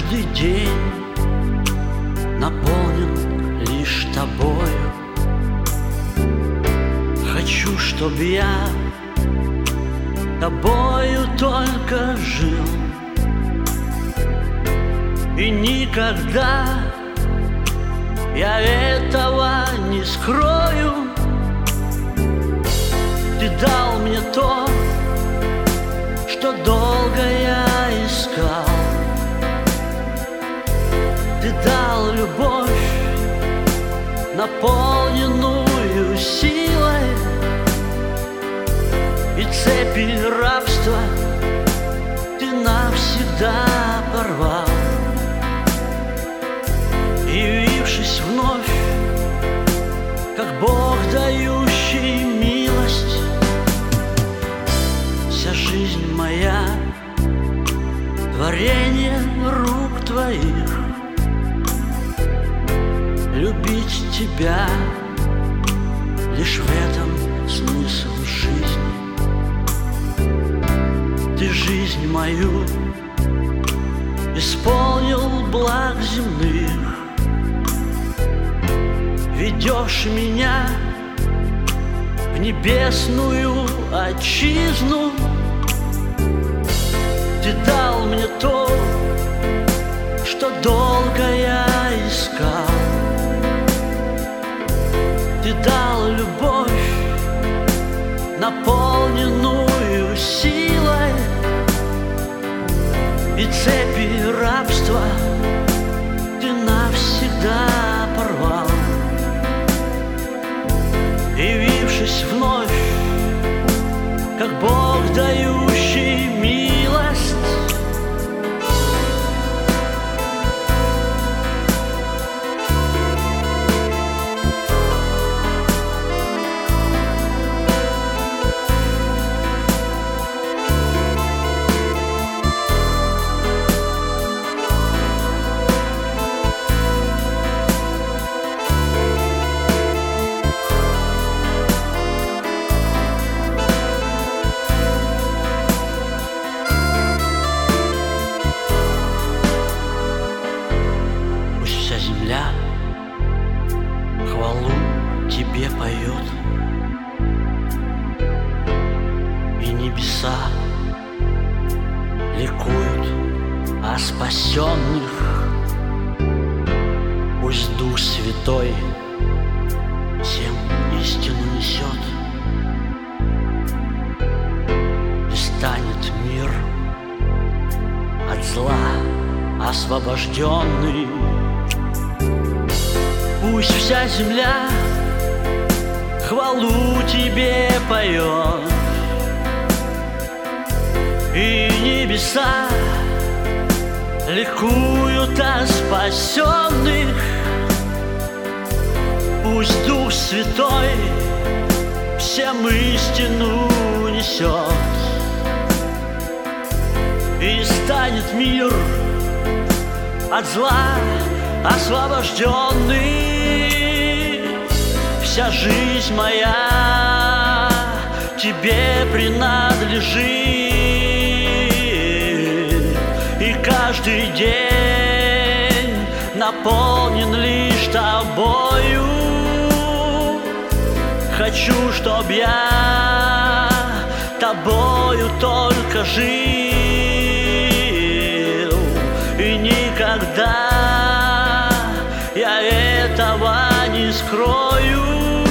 каждый день наполнен лишь тобою. Хочу, чтоб я тобою только жил, и никогда я этого не скрою. Ты дал мне то, что долго я искал. Ты дал любовь, наполненную силой, и цепи рабства ты навсегда порвал. Явившись вновь, как Бог, дающий милость, вся жизнь моя — творение рук твоих. Любить тебя — лишь в этом смысл жизни. Ты жизнь мою исполнил благ земных, ведешь меня в небесную отчизну. Ты дал мне то, что долго я искал. Ты дал любовь, наполненную силой, и цепи рабства ты навсегда порвал. Явившись вновь, как Бог, дающий милость, земля хвалу тебе поет, и небеса ликуют о спасенных. Пусть Дух Святой всем истину несет, и станет мир от зла освобожденный. Пусть вся земля хвалу тебе поет, и небеса ликуют о спасенных. Пусть Дух Святой всем истину несет, и станет мир от зла освобожденный. Вся жизнь моя тебе принадлежит, и каждый день наполнен лишь тобою. Хочу, чтоб я тобою только жил, и никогда я этого не скрою.